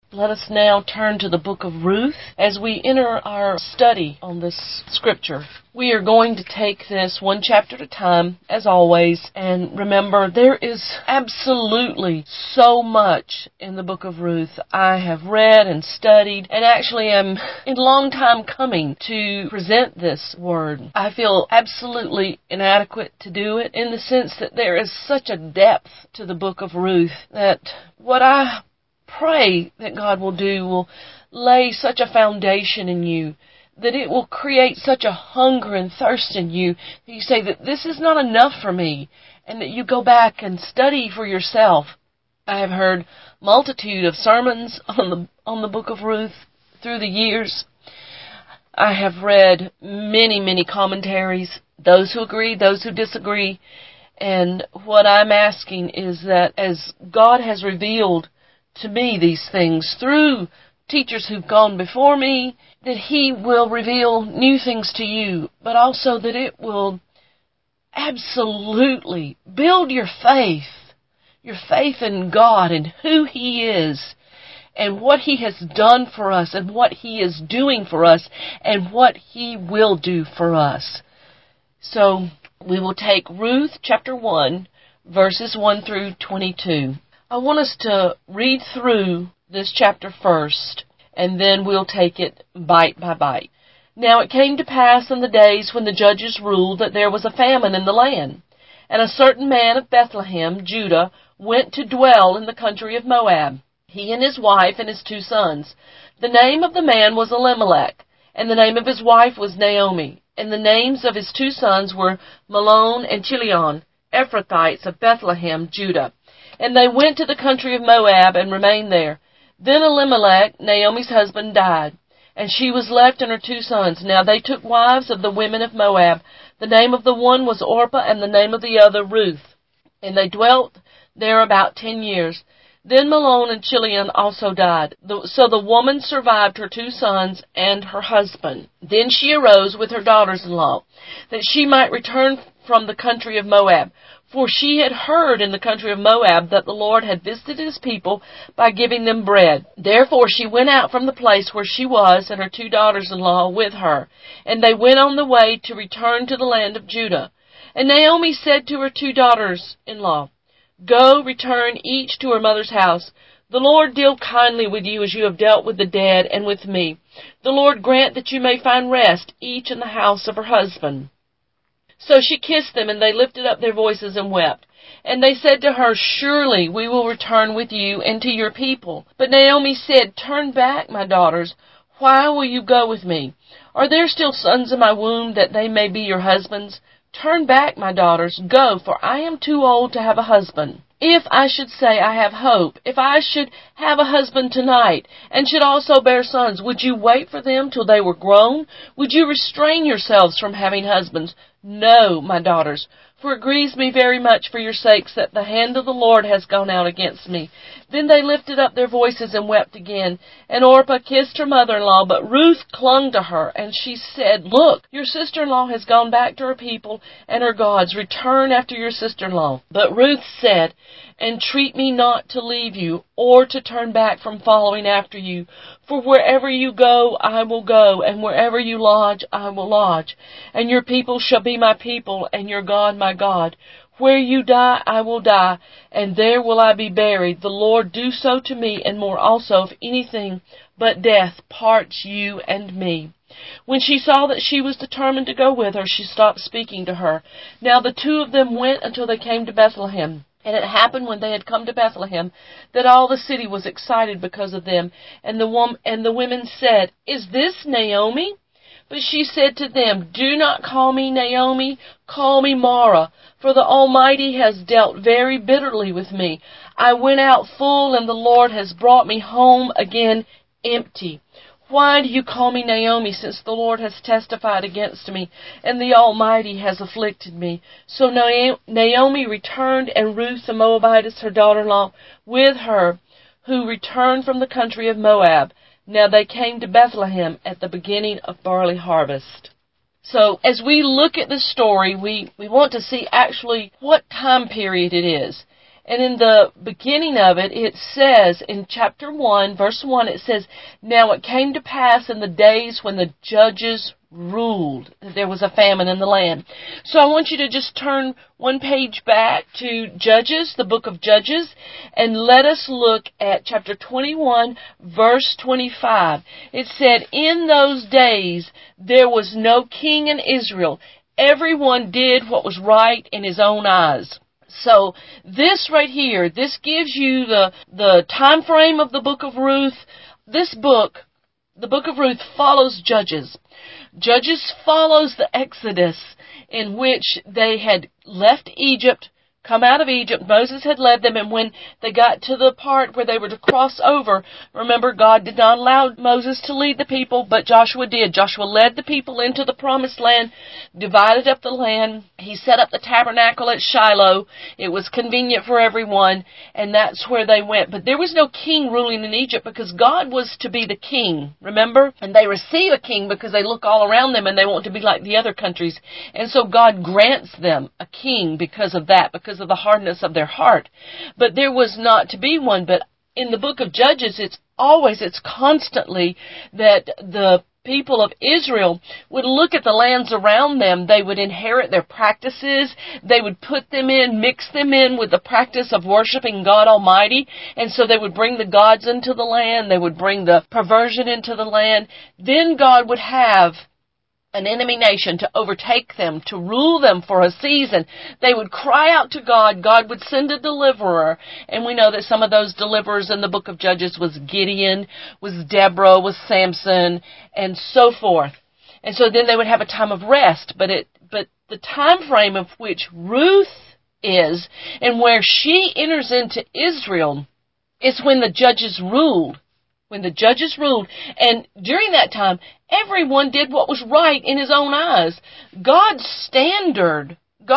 Let us now turn to the book of Ruth as we enter our study on this scripture. We are going to take this one chapter at a time, as always, and remember, there is absolutely so much in the book of Ruth I have read and studied, and actually am in a long time coming to present this word. I feel absolutely inadequate to do it in the sense that there is such a depth to the book of Ruth that what I pray that God will lay such a foundation in you, that it will create such a hunger and thirst in you, that you say that this is not enough for me, and that you go back and study for yourself. I have heard multitude of sermons on the book of Ruth through the years. I have read many commentaries, those who agree, those who disagree, and what I'm asking is that as God has revealed to me these things through teachers who've gone before me, that He will reveal new things to you, but also that it will absolutely build your faith in God and who He is and what He has done for us and what He is doing for us and what He will do for us. So we will take Ruth chapter 1, verses 1 through 22. I want us to read through this chapter first, and then we'll take it bite by bite. Now it came to pass in the days when the judges ruled that there was a famine in the land. And a certain man of Bethlehem, Judah, went to dwell in the country of Moab, he and his wife and his 2 sons. The name of the man was Elimelech, and the name of his wife was Naomi. And the names of his 2 sons were Mahlon and Chilion, Ephrathites of Bethlehem, Judah. And they went to the country of Moab and remained there. Then Elimelech, Naomi's husband, died, and she was left and her 2 sons. Now they took wives of the women of Moab. The name of the one was Orpah, and the name of the other Ruth. And they dwelt there about 10 years. Then Mahlon and Chilion also died. So the woman survived her 2 sons and her husband. Then she arose with her daughters-in-law, that she might return from the country of Moab. For she had heard in the country of Moab that the Lord had visited His people by giving them bread. Therefore she went out from the place where she was, and her 2 daughters-in-law with her. And they went on the way to return to the land of Judah. And Naomi said to her 2 daughters-in-law, Go, return each to her mother's house. The Lord deal kindly with you as you have dealt with the dead and with me. The Lord grant that you may find rest, each in the house of her husband. So she kissed them, and they lifted up their voices and wept. And they said to her, Surely we will return with you and to your people. But Naomi said, Turn back, my daughters. Why will you go with me? Are there still sons in my womb, that they may be your husbands? Turn back, my daughters. Go, for I am too old to have a husband. If I should say I have hope, if I should have a husband tonight, and should also bear sons, would you wait for them till they were grown? Would you restrain yourselves from having husbands? No, my daughters, for it grieves me very much for your sakes that the hand of the Lord has gone out against me. Then they lifted up their voices and wept again. And Orpah kissed her mother-in-law, but Ruth clung to her, and she said, Look, your sister-in-law has gone back to her people and her gods. Return after your sister-in-law. But Ruth said, Entreat me not to leave you, or to turn back from following after you. For wherever you go, I will go, and wherever you lodge, I will lodge. And your people shall be my people, and your God my God. Where you die, I will die, and there will I be buried. The Lord do so to me, and more also, if anything but death parts you and me. When she saw that she was determined to go with her, she stopped speaking to her. Now the 2 of them went until they came to Bethlehem. And it happened when they had come to Bethlehem that all the city was excited because of them. And the women said, Is this Naomi? But she said to them, Do not call me Naomi, call me Mara, for the Almighty has dealt very bitterly with me. I went out full, and the Lord has brought me home again empty. Why do you call me Naomi, since the Lord has testified against me, and the Almighty has afflicted me? So Naomi returned, and Ruth the Moabitess, her daughter-in-law, with her, who returned from the country of Moab. Now they came to Bethlehem at the beginning of barley harvest. So as we look at this story, we want to see actually what time period it is. And in the beginning of it, it says, in chapter 1, verse 1, it says, "Now it came to pass in the days when the judges ruled," that there was a famine in the land. So I want you to just turn one page back to Judges, the book of Judges, and let us look at chapter 21, verse 25. It said, "In those days there was no king in Israel. Everyone did what was right in his own eyes." So this right here, this gives you the time frame of the book of Ruth. This book, the book of Ruth, follows Judges. Judges follows the Exodus, in which they had left Egypt, come out of Egypt. Moses had led them, and when they got to the part where they were to cross over, remember, God did not allow Moses to lead the people, but Joshua did. Joshua led the people into the promised land, divided up the land. He set up the tabernacle at Shiloh. It was convenient for everyone, and that's where they went. But there was no king ruling in Egypt, because God was to be the king, remember? And they receive a king because they look all around them and they want to be like the other countries. And so God grants them a king because of that, because of the hardness of their heart. But there was not to be one. But in the book of Judges, it's constantly that the people of Israel would look at the lands around them. They would inherit their practices. They would put them in, mix them in with the practice of worshiping God Almighty. And so they would bring the gods into the land. They would bring the perversion into the land. Then God would have an enemy nation to overtake them, to rule them for a season. They would cry out to God. God would send a deliverer. And we know that some of those deliverers in the book of Judges was Gideon, was Deborah, was Samson, and so forth. And so then they would have a time of rest. But the time frame of which Ruth is, and where she enters into Israel, is when the judges ruled. When the judges ruled, and during that time, everyone did what was right in his own eyes. God's standard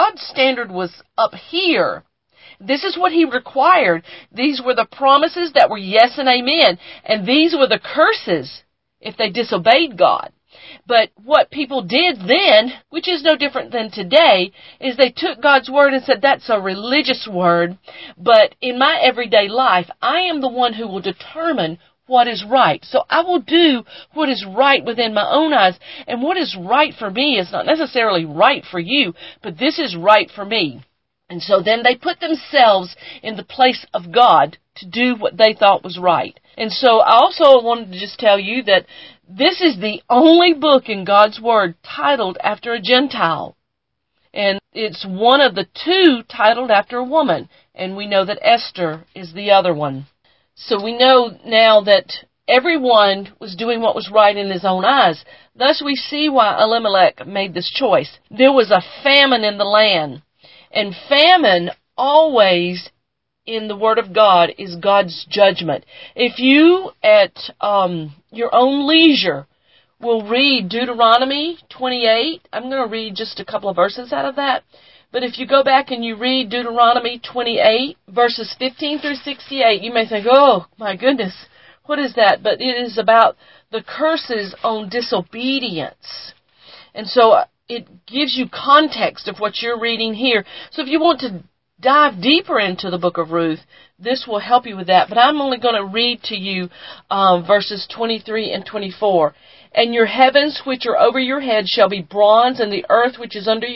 was up here. This is what He required. These were the promises that were yes and amen, and these were the curses if they disobeyed God. But what people did then, which is no different than today, is they took God's word and said, that's a religious word, but in my everyday life, I am the one who will determine what is right. So I will do what is right within my own eyes. And what is right for me is not necessarily right for you, but this is right for me. And so then they put themselves in the place of God to do what they thought was right. And so I also wanted to just tell you that this is the only book in God's Word titled after a Gentile. And it's one of the two titled after a woman. And we know that Esther is the other one. So we know now that everyone was doing what was right in his own eyes. Thus we see why Elimelech made this choice. There was a famine in the land. And famine always in the Word of God is God's judgment. If you at your own leisure will read Deuteronomy 28, I'm going to read just a couple of verses out of that. But if you go back and you read Deuteronomy 28, verses 15 through 68, you may think, oh, my goodness, what is that? But it is about the curses on disobedience. And so it gives you context of what you're reading here. So if you want to dive deeper into the book of Ruth, this will help you with that. But I'm only going to read to you verses 23 and 24. And your heavens which are over your head shall be bronze, and the earth which is under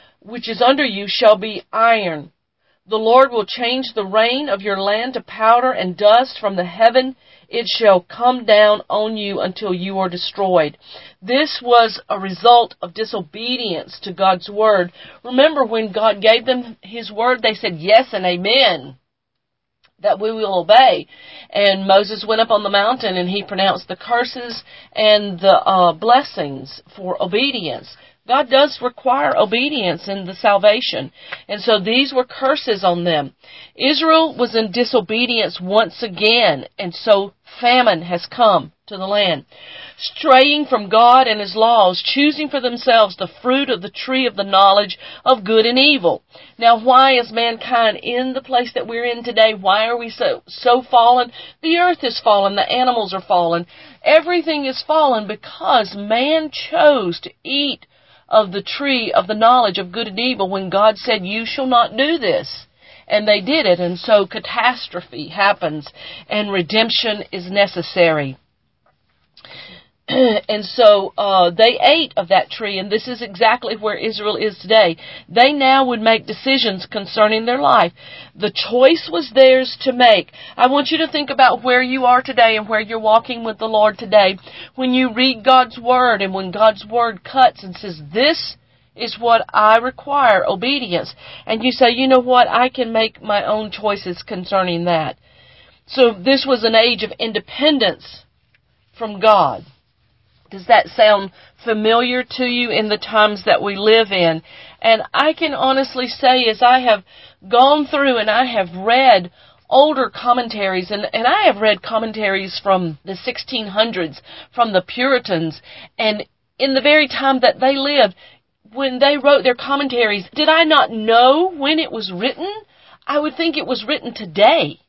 you shall be iron. The Lord will change the rain of your land to powder and dust from the heaven. It shall come down on you until you are destroyed. This was a result of disobedience to God's word. Remember, when God gave them His word, they said yes and amen, that we will obey. And Moses went up on the mountain and he pronounced the curses and the blessings for obedience. God does require obedience in the salvation. And so these were curses on them. Israel was in disobedience once again, and so famine has come to the land. Straying from God and His laws, choosing for themselves the fruit of the tree of the knowledge of good and evil. Now, why is mankind in the place that we're in today? Why are we so fallen? The earth is fallen. The animals are fallen. Everything is fallen because man chose to eat of the tree of the knowledge of good and evil when God said, you shall not do this. And they did it. And so catastrophe happens and redemption is necessary. And so they ate of that tree, and this is exactly where Israel is today. They now would make decisions concerning their life. The choice was theirs to make. I want you to think about where you are today and where you're walking with the Lord today. When you read God's Word and when God's Word cuts and says, this is what I require, obedience. And you say, you know what, I can make my own choices concerning that. So this was an age of independence from God. Does that sound familiar to you in the times that we live in? And I can honestly say, as I have gone through and I have read older commentaries, and I have read commentaries from the 1600s, from the Puritans, and in the very time that they lived, when they wrote their commentaries, did I not know when it was written? I would think it was written today.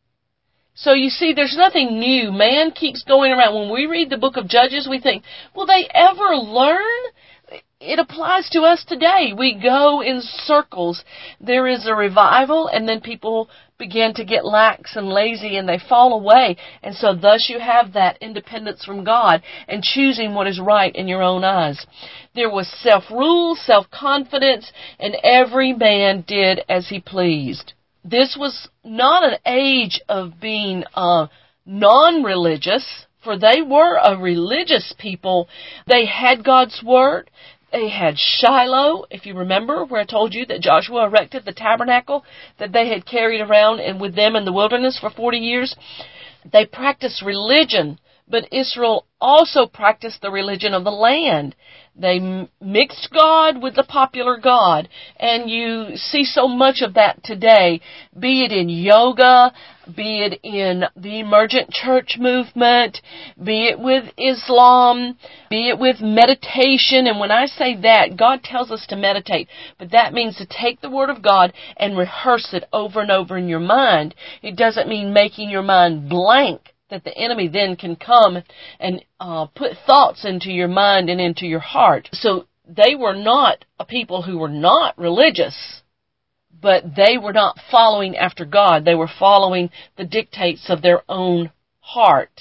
So you see, there's nothing new. Man keeps going around. When we read the book of Judges, we think, will they ever learn? It applies to us today. We go in circles. There is a revival, and then people begin to get lax and lazy, and they fall away. And so thus you have that independence from God and choosing what is right in your own eyes. There was self-rule, self-confidence, and every man did as he pleased. This was not an age of being non-religious, for they were a religious people. They had God's Word. They had Shiloh, if you remember, where I told you that Joshua erected the tabernacle that they had carried around and with them in the wilderness for 40 years. They practiced religion, but Israel also practiced the religion of the land. They mixed God with the popular God, and you see so much of that today, be it in yoga, be it in the emergent church movement, be it with Islam, be it with meditation. And when I say that, God tells us to meditate, but that means to take the Word of God and rehearse it over and over in your mind. It doesn't mean making your mind blank, that the enemy then can come and put thoughts into your mind and into your heart. So they were not a people who were not religious, but they were not following after God. They were following the dictates of their own heart.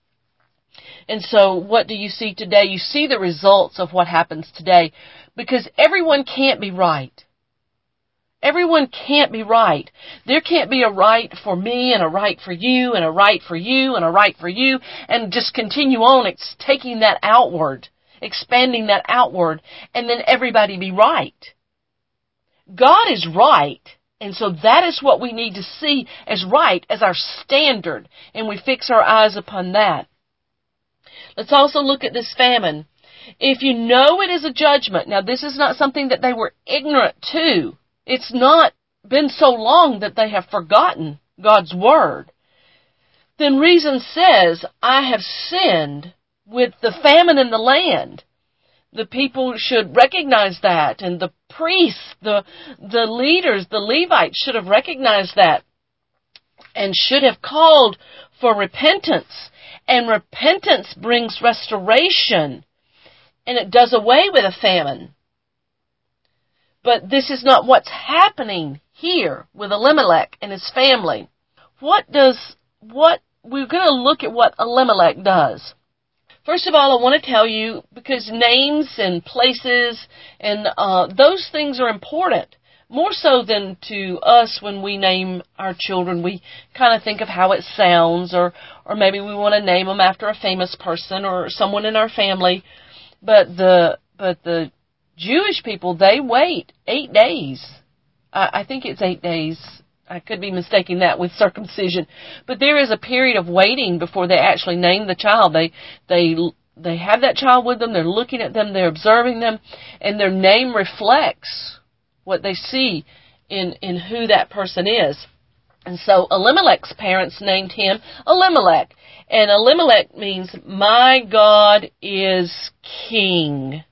And so what do you see today? You see the results of what happens today, because everyone can't be right. Everyone can't be right. There can't be a right for me and a right for you and a right for you and a right for you, and just continue on. It's taking that outward, expanding that outward, and then everybody be right. God is right, and so that is what we need to see as right, as our standard, and we fix our eyes upon that. Let's also look at this famine. If you know it is a judgment, now this is not something that they were ignorant to. It's not been so long that they have forgotten God's Word. Then reason says, I have sinned with the famine in the land. The people should recognize that, and the priests, the leaders, the Levites should have recognized that and should have called for repentance. And repentance brings restoration, and it does away with a famine. But this is not what's happening here with Elimelech and his family. We're going to look at what Elimelech does. First of all, I want to tell you, because names and places and those things are important. More so than to us when we name our children. We kind of think of how it sounds, or maybe we want to name them after a famous person or someone in our family. But the Jewish people, they wait 8 days. I think it's 8 days. I could be mistaking that with circumcision. But there is a period of waiting before they actually name the child. They have that child with them. They're looking at them. They're observing them. And their name reflects what they see in who that person is. And so Elimelech's parents named him Elimelech. And Elimelech means, my God is king.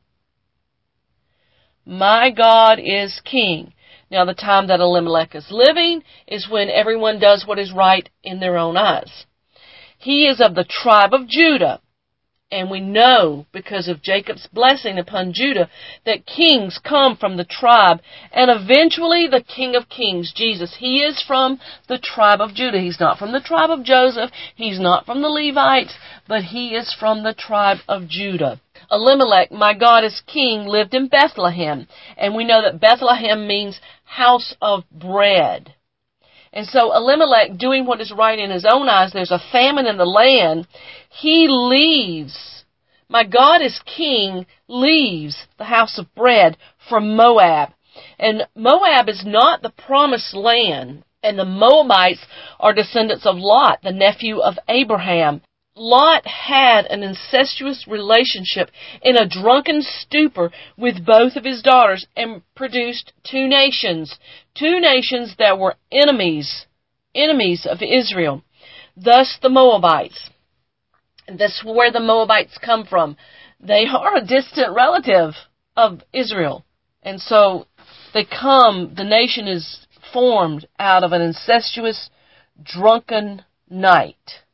My God is king. Now, the time that Elimelech is living is when everyone does what is right in their own eyes. He is of the tribe of Judah. And we know, because of Jacob's blessing upon Judah, that kings come from the tribe. And eventually the King of Kings, Jesus, he is from the tribe of Judah. He's not from the tribe of Joseph. He's not from the Levites. But he is from the tribe of Judah. Elimelech, my God is king, lived in Bethlehem. And we know that Bethlehem means house of bread. And so Elimelech, doing what is right in his own eyes, there's a famine in the land. He leaves. My God is king, leaves the house of bread for Moab. And Moab is not the promised land. And the Moabites are descendants of Lot, the nephew of Abraham. Lot had an incestuous relationship in a drunken stupor with both of his daughters and produced two nations that were enemies of Israel. Thus the Moabites. And that's where the Moabites come from. They are a distant relative of Israel. And so the nation is formed out of an incestuous, drunken night.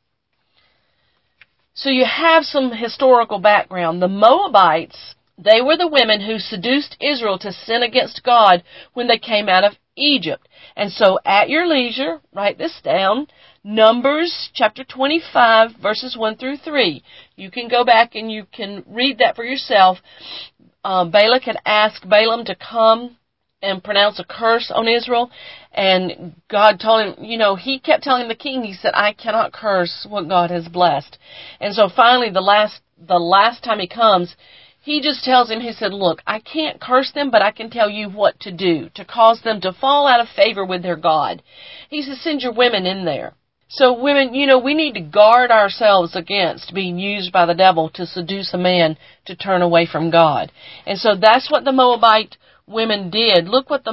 So you have some historical background. The Moabites, they were the women who seduced Israel to sin against God when they came out of Egypt. And so at your leisure, write this down. Numbers chapter 25, verses 1 through 3. You can go back and you can read that for yourself. Balak had asked Balaam to come and pronounce a curse on Israel. And God told him, he kept telling the king, he said, I cannot curse what God has blessed. And so finally, the last time he comes, he just tells him, he said, look, I can't curse them, but I can tell you what to do to cause them to fall out of favor with their God. He said, send your women in there. So women, we need to guard ourselves against being used by the devil to seduce a man to turn away from God. And so that's what the Moabite women did. Look what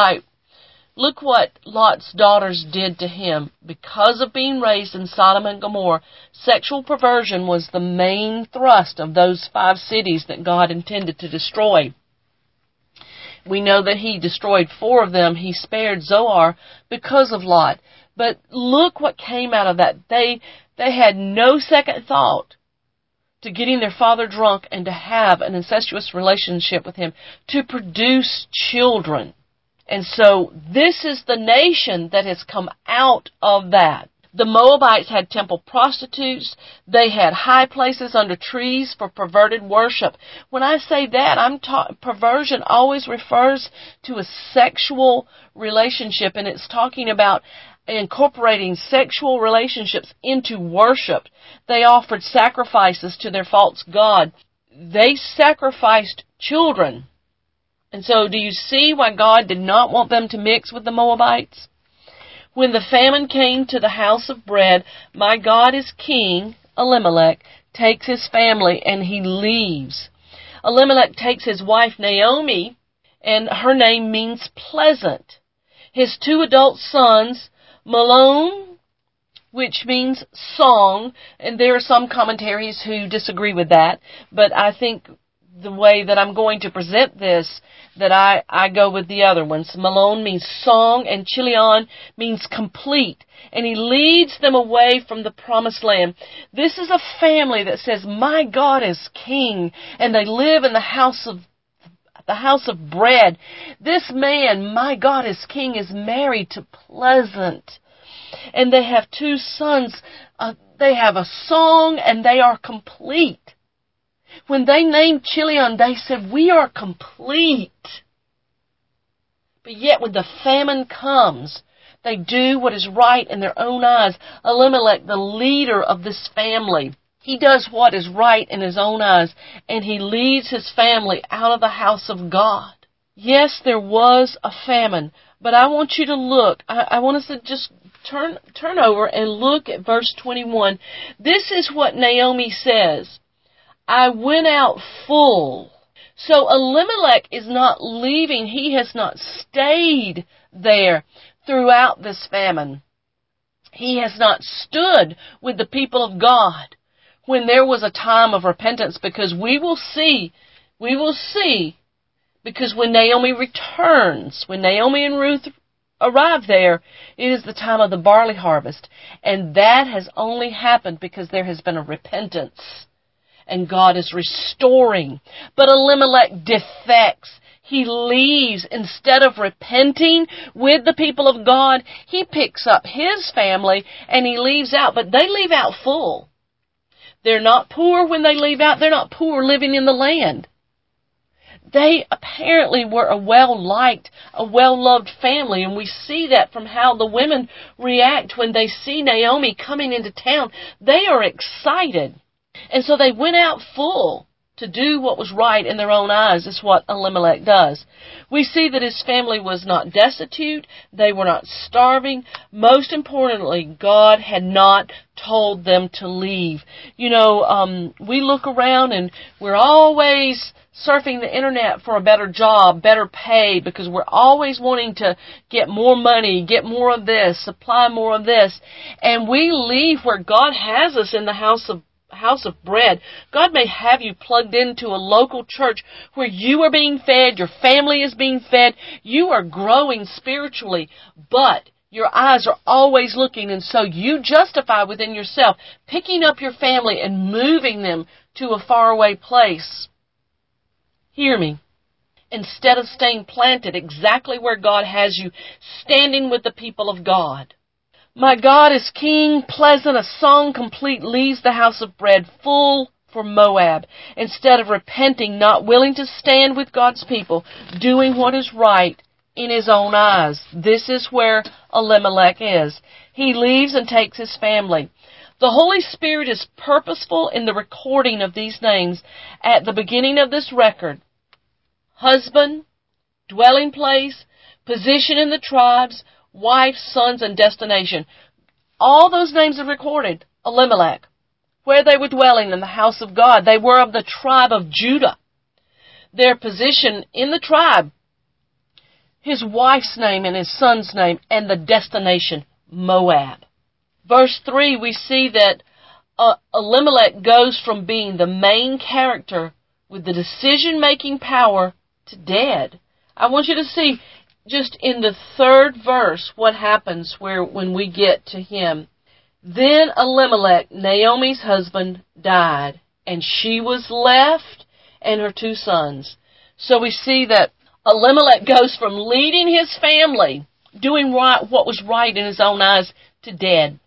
Lot's daughters did to him. Because of being raised in Sodom and Gomorrah, sexual perversion was the main thrust of those 5 cities that God intended to destroy. We know that he destroyed 4 of them. He spared Zoar because of Lot. But look what came out of that. They had no second thought to getting their father drunk and to have an incestuous relationship with him, to produce children. And so this is the nation that has come out of that. The Moabites had temple prostitutes. They had high places under trees for perverted worship. When I say that, perversion always refers to a sexual relationship, and it's talking about incorporating sexual relationships into worship. They offered sacrifices to their false god. They sacrificed children. And so do you see why God did not want them to mix with the Moabites? When the famine came to the house of bread, my God is king, Elimelech, takes his family and he leaves. Elimelech takes his wife Naomi, and her name means pleasant. His 2 adult sons, Malon, which means song, and there are some commentaries who disagree with that, but I think the way that I'm going to present this, that I go with the other ones. Malon means song, and Chilion means complete. And he leads them away from the promised land. This is a family that says, my God is king, and they live in the house of bread. This man, my God is king, is married to Pleasant. And they have 2 sons. They have a song, and they are complete. When they named Chilion, they said, we are complete. But yet when the famine comes, they do what is right in their own eyes. Elimelech, the leader of this family, he does what is right in his own eyes, and he leads his family out of the house of God. Yes, there was a famine, but I want you to look. I want us to just turn over and look at verse 21. This is what Naomi says. I went out full. So Elimelech is not leaving. He has not stayed there throughout this famine. He has not stood with the people of God when there was a time of repentance, because we will see, because when Naomi returns, when Naomi and Ruth arrive there, it is the time of the barley harvest. And that has only happened because there has been a repentance. and God is restoring. But Elimelech defects. He leaves. Instead of repenting with the people of God, he picks up his family and he leaves out. But they leave out full. They're not poor when they leave out. They're not poor living in the land. They apparently were a well-liked, a well-loved family, and we see that from how the women react when they see Naomi coming into town. They are excited. And so they went out full to do what was right in their own eyes, is what Elimelech does. We see that his family was not destitute. They were not starving. Most importantly, God had not told them to leave. You know, we look around and we're always surfing the internet for a better job, better pay, because we're always wanting to get more money, get more of this, supply more of this. And we leave where God has us in the house of bread. God may have you plugged into a local church where you are being fed, your family is being fed, you are growing spiritually, but your eyes are always looking, and so you justify within yourself picking up your family and moving them to a faraway place. Hear me. Instead of staying planted exactly where God has you, standing with the people of God. My God is King, pleasant, a song complete, leaves the house of bread full for Moab. Instead of repenting, not willing to stand with God's people, doing what is right in his own eyes. This is where Elimelech is. He leaves and takes his family. The Holy Spirit is purposeful in the recording of these names at the beginning of this record. Husband, dwelling place, position in the tribes, wife, sons, and destination. All those names are recorded. Elimelech, where they were dwelling in the house of God. They were of the tribe of Judah. Their position in the tribe, his wife's name and his son's name, and the destination, Moab. Verse 3, we see that Elimelech goes from being the main character with the decision-making power to dead. I want you to see just in the third verse what happens when we get to him. Then Elimelech, Naomi's husband, died, and she was left and her 2 sons. So we see that Elimelech goes from leading his family, doing what was right in his own eyes, to dead.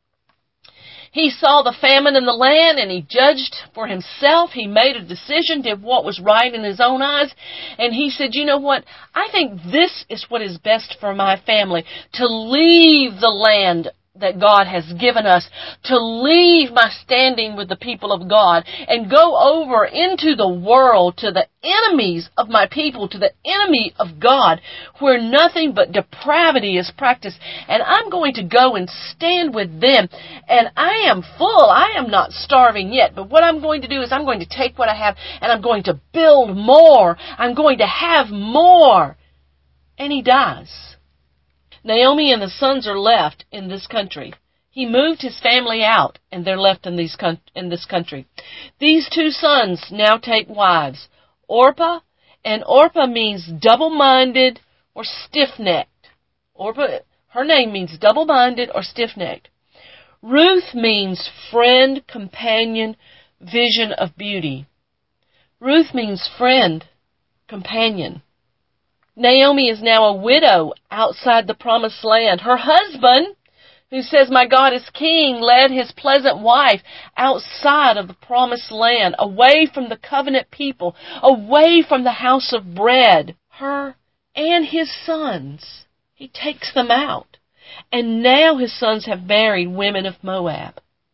He saw the famine in the land and he judged for himself. He made a decision, did what was right in his own eyes. And he said, you know what? I think this is what is best for my family. To leave the land that God has given us, to leave my standing with the people of God and go over into the world to the enemies of my people, to the enemy of God, where nothing but depravity is practiced. And I'm going to go and stand with them. And I am full. I am not starving yet. But what I'm going to do is I'm going to take what I have and I'm going to build more. I'm going to have more. And he dies. Naomi and the sons are left in this country. He moved his family out, and they're left in this country. These 2 sons now take wives, Orpah, and Orpah means double-minded or stiff-necked. Orpah, her name means double-minded or stiff-necked. Ruth means friend, companion, vision of beauty. Ruth means friend, companion. Naomi is now a widow outside the promised land. Her husband, who says, my God is King, led his pleasant wife outside of the promised land, away from the covenant people, away from the house of bread. Her and his sons, he takes them out. And now his sons have married women of Moab.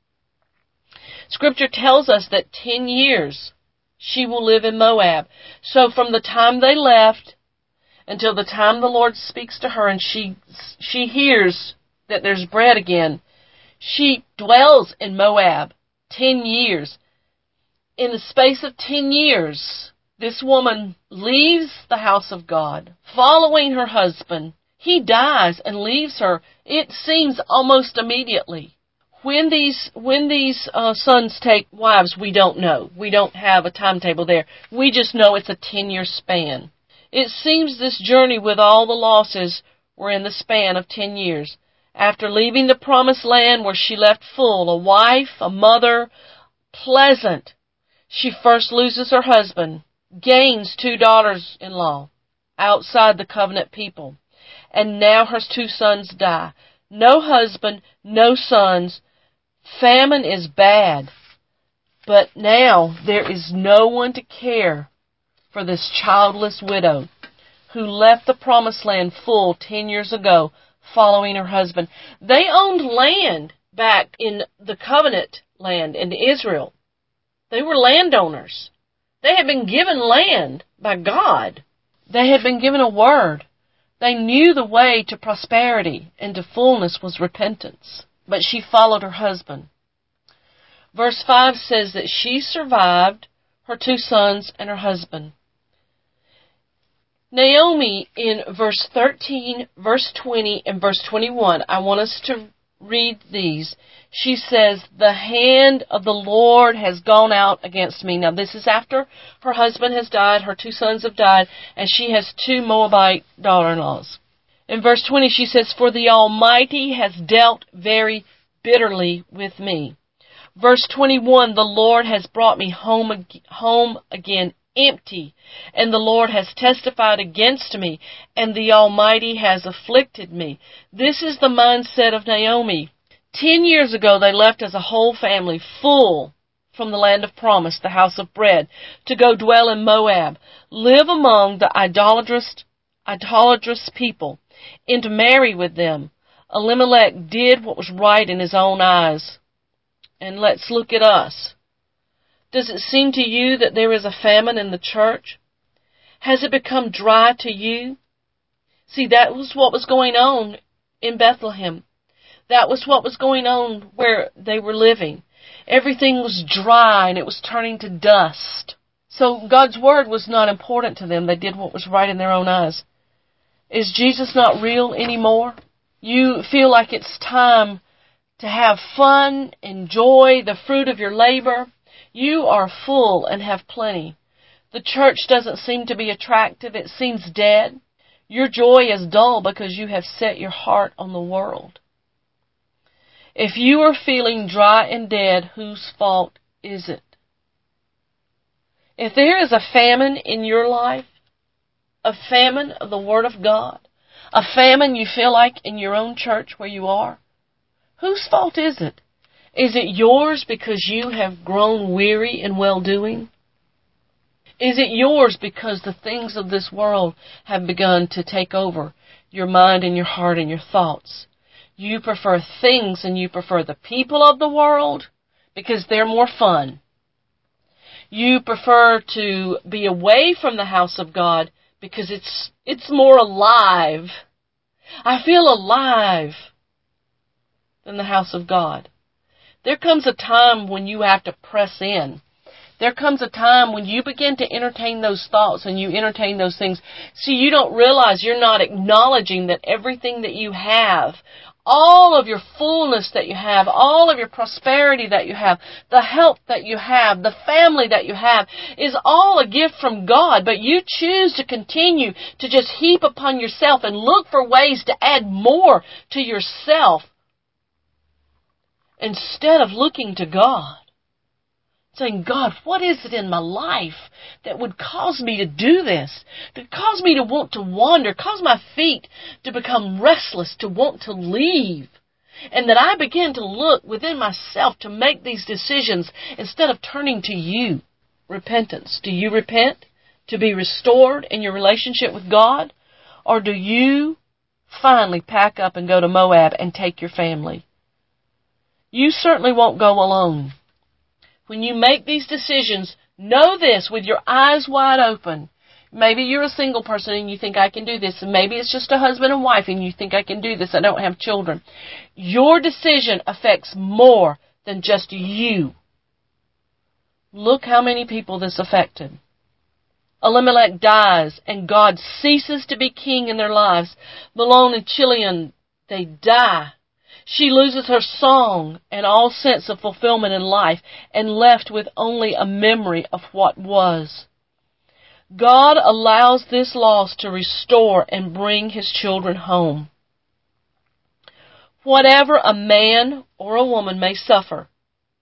Scripture tells us that 10 years she will live in Moab. So from the time they left until the time the Lord speaks to her and she hears that there's bread again, she dwells in Moab 10 years. In the space of 10 years, this woman leaves the house of God, following her husband. He dies and leaves her, it seems, almost immediately. When these sons take wives, we don't know. We don't have a timetable there. We just know it's a 10-year span. It seems this journey with all the losses were in the span of 10 years. After leaving the promised land where she left full, a wife, a mother, pleasant, She first loses her husband, gains 2 daughters-in-law outside the covenant people, and now her 2 sons die. No husband, no sons. Famine is bad. But now there is no one to care for this childless widow who left the promised land full 10 years ago following her husband. They owned land back in the covenant land in Israel. They were landowners. They had been given land by God. They had been given a word. They knew the way to prosperity and to fullness was repentance. But she followed her husband. Verse 5 says that she survived her 2 sons and her husband. Naomi, in verse 13, verse 20, and verse 21, I want us to read these. She says, the hand of the Lord has gone out against me. Now this is after her husband has died, her 2 sons have died, and she has 2 Moabite daughter-in-laws. In verse 20 she says, for the Almighty has dealt very bitterly with me. Verse 21, the Lord has brought me home again empty, and the Lord has testified against me, and the Almighty has afflicted me. This is the mindset of Naomi. 10 years ago they left as a whole family full from the land of promise, the house of bread, to go dwell in Moab, live among the idolatrous people, and to marry with them. Elimelech did what was right in his own eyes. And let's look at us. Does it seem to you that there is a famine in the church? Has it become dry to you? See, that was what was going on in Bethlehem. That was what was going on where they were living. Everything was dry and it was turning to dust. So God's word was not important to them. They did what was right in their own eyes. Is Jesus not real anymore? You feel like it's time to have fun, enjoy the fruit of your labor. You are full and have plenty. The church doesn't seem to be attractive. It seems dead. Your joy is dull because you have set your heart on the world. If you are feeling dry and dead, whose fault is it? If there is a famine in your life, a famine of the Word of God, a famine you feel like in your own church where you are, whose fault is it? Is it yours because you have grown weary in well-doing? Is it yours because the things of this world have begun to take over your mind and your heart and your thoughts? You prefer things and you prefer the people of the world because they're more fun. You prefer to be away from the house of God because it's more alive. I feel alive than the house of God. There comes a time when you have to press in. There comes a time when you begin to entertain those thoughts and you entertain those things. See, you don't realize you're not acknowledging that everything that you have, all of your fullness that you have, all of your prosperity that you have, the health that you have, the family that you have, is all a gift from God. But you choose to continue to just heap upon yourself and look for ways to add more to yourself instead of looking to God. Saying, God, what is it in my life that would cause me to do this? To cause me to want to wander, cause my feet to become restless, to want to leave. And that I begin to look within myself to make these decisions instead of turning to you. Repentance. Do you repent to be restored in your relationship with God? Or do you finally pack up and go to Moab and take your family? You certainly won't go alone. When you make these decisions, know this with your eyes wide open. Maybe you're a single person and you think, I can do this. And maybe it's just a husband and wife and you think, I can do this. I don't have children. Your decision affects more than just you. Look how many people this affected. Elimelech dies and God ceases to be king in their lives. Mahlon and Chilion, they die. She loses her song and all sense of fulfillment in life and left with only a memory of what was. God allows this loss to restore and bring His children home. Whatever a man or a woman may suffer,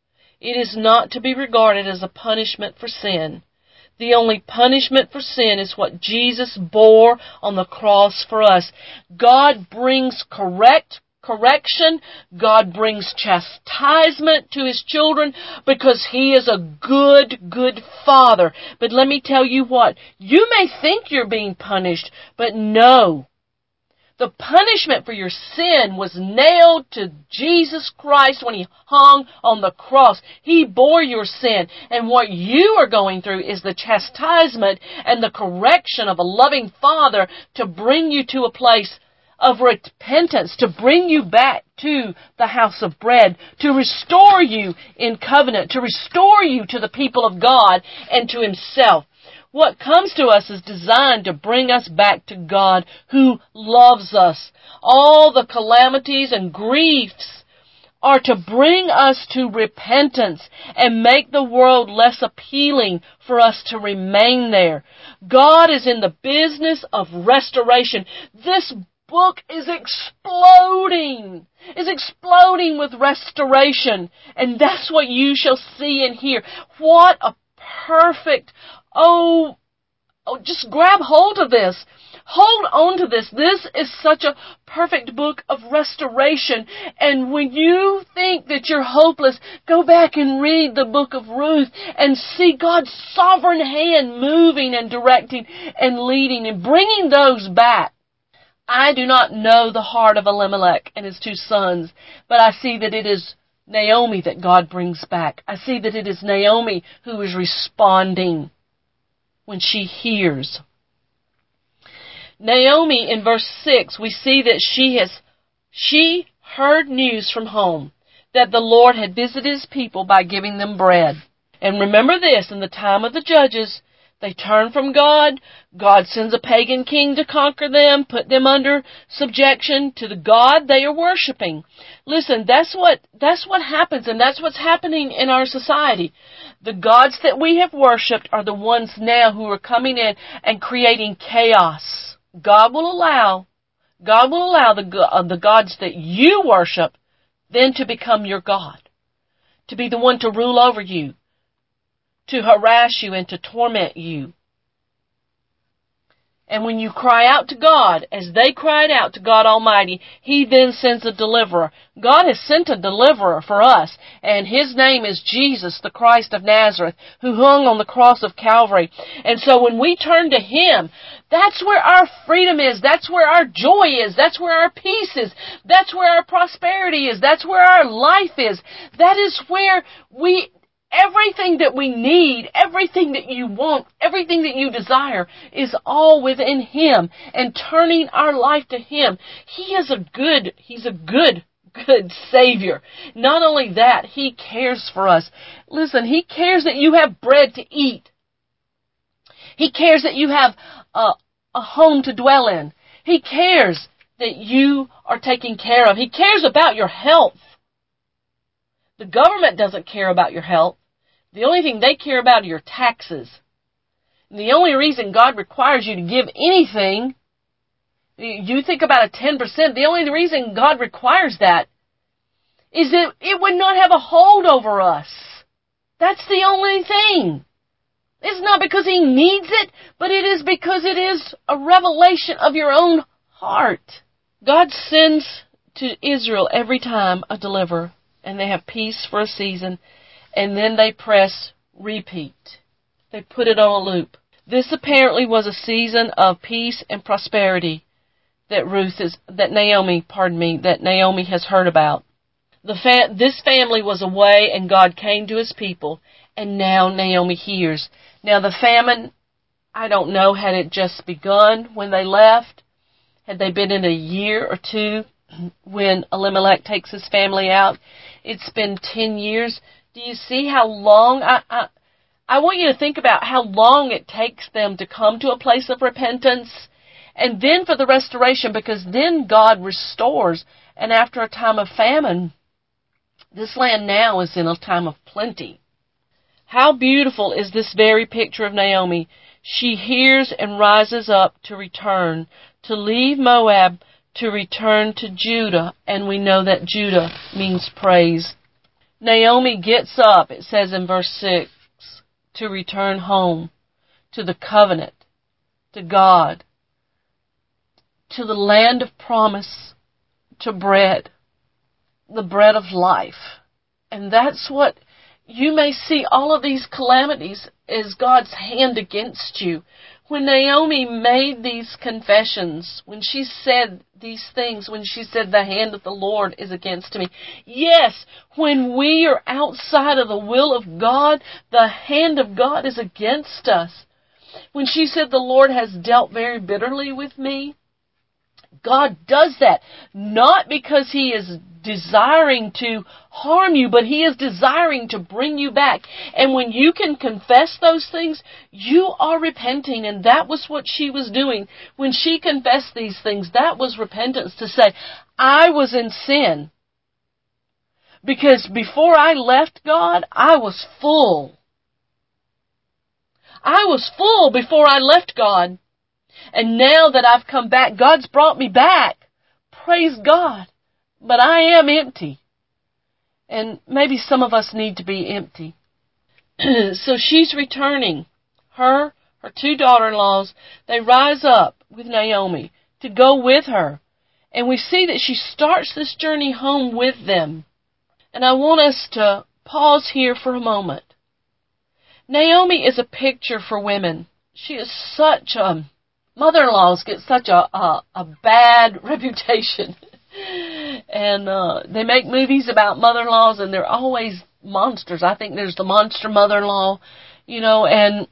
It is not to be regarded as a punishment for sin. The only punishment for sin is what Jesus bore on the cross for us. God brings correction. God brings chastisement to His children because He is a good Father. But let me tell you what, you may think you're being punished, but no. The punishment for your sin was nailed to Jesus Christ when He hung on the cross. He bore your sin. And what you are going through is the chastisement and the correction of a loving Father to bring you to a place of repentance, to bring you back to the house of bread, to restore you in covenant, to restore you to the people of God and to Himself. What comes to us is designed to bring us back to God who loves us. All the calamities and griefs are to bring us to repentance and make the world less appealing for us to remain there. God is in the business of restoration. This book is exploding with restoration. And that's what you shall see and hear. What a perfect, just grab hold of this. Hold on to this. This is such a perfect book of restoration. And when you think that you're hopeless, go back and read the book of Ruth and see God's sovereign hand moving and directing and leading and bringing those back. I do not know the heart of Elimelech and his two sons, but I see that it is Naomi that God brings back. I see that it is Naomi who is responding when she hears. Naomi, in verse 6, we see that she heard news from home that the Lord had visited His people by giving them bread. And remember this, in the time of the judges, they turn from God. God sends a pagan king to conquer them, put them under subjection to the God they are worshiping. Listen, that's what happens, and that's what's happening in our society. The gods that we have worshipped are the ones now who are coming in and creating chaos. God will allow the gods that you worship then to become your God, to be the one to rule over you, to harass you and to torment you. And when you cry out to God, as they cried out to God Almighty, He then sends a deliverer. God has sent a deliverer for us, and His name is Jesus, the Christ of Nazareth, who hung on the cross of Calvary. And so when we turn to Him, that's where our freedom is. That's where our joy is. That's where our peace is. That's where our prosperity is. That's where our life is. That is where everything that we need, everything that you want, everything that you desire is all within Him, and turning our life to Him. He's a good Savior. Not only that, He cares for us. Listen, He cares that you have bread to eat. He cares that you have a home to dwell in. He cares that you are taken care of. He cares about your health. The government doesn't care about your health. The only thing they care about are your taxes. And the only reason God requires you to give anything, you think about a 10%, the only reason God requires that is that it would not have a hold over us. That's the only thing. It's not because He needs it, but it is because it is a revelation of your own heart. God sends to Israel every time a deliverer, and they have peace for a season. And then they press repeat. They put it on a loop. This apparently was a season of peace and prosperity that Naomi has heard about. This family was away, and God came to His people, and now Naomi hears. Now the famine, I don't know, had it just begun when they left? Had they been in a year or two when Elimelech takes his family out? It's been 10 years. Do you see how long? I want you to think about how long it takes them to come to a place of repentance, and then for the restoration, because then God restores. And after a time of famine, this land now is in a time of plenty. How beautiful is this very picture of Naomi. She hears and rises up to return, to leave Moab, to return to Judah, and we know that Judah means praise. Naomi gets up, it says in verse 6, to return home, to the covenant, to God, to the land of promise, to bread, the bread of life. And that's what you may see all of these calamities as God's hand against you. When Naomi made these confessions, when she said these things, when she said the hand of the Lord is against me. Yes, when we are outside of the will of God, the hand of God is against us. When she said the Lord has dealt very bitterly with me, God does that, not because He is desiring to harm you, but He is desiring to bring you back. And when you can confess those things, you are repenting. And that was what she was doing. When she confessed these things, that was repentance, to say, I was in sin. Because before I left God, I was full. I was full before I left God. And now that I've come back, God's brought me back. Praise God. But I am empty. And maybe some of us need to be empty. So she's returning. Her 2 daughter-in-laws, they rise up with Naomi to go with her. And we see that she starts this journey home with them. And I want us to pause here for a moment. Naomi is a picture for women. She is such a... Mother-in-laws get such a bad reputation. And they make movies about mother-in-laws, and they're always monsters. I think there's the monster mother-in-law, and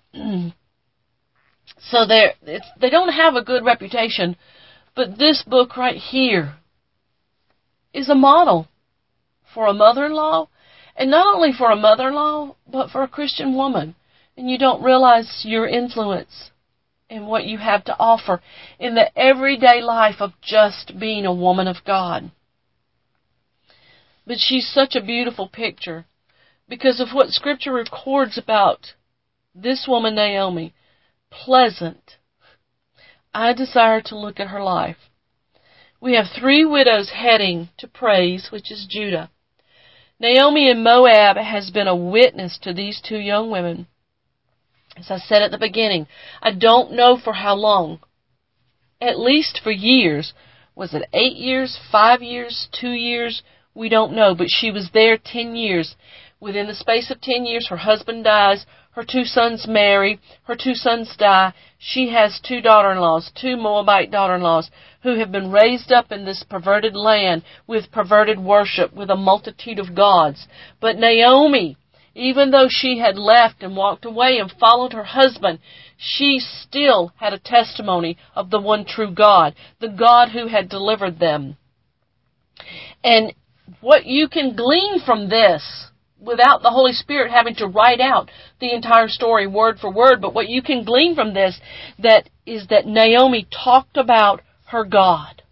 so they don't have a good reputation. But this book right here is a model for a mother-in-law, and not only for a mother-in-law, but for a Christian woman. And you don't realize your influence and what you have to offer in the everyday life of just being a woman of God. But she's such a beautiful picture because of what Scripture records about this woman, Naomi. Pleasant. I desire to look at her life. We have 3 widows heading to praise, which is Judah. Naomi in Moab has been a witness to these 2 young women. As I said at the beginning, I don't know for how long. At least for years. Was it 8 years, 5 years, 2 years? We don't know. But she was there 10 years. Within the space of 10 years, her husband dies. Her 2 sons marry. Her 2 sons die. She has 2 daughter-in-laws, 2 Moabite daughter-in-laws, who have been raised up in this perverted land with perverted worship, with a multitude of gods. But Naomi, even though she had left and walked away and followed her husband, she still had a testimony of the one true God, the God who had delivered them. And what you can glean from this, without the Holy Spirit having to write out the entire story word for word, but what you can glean from this is that Naomi talked about her God.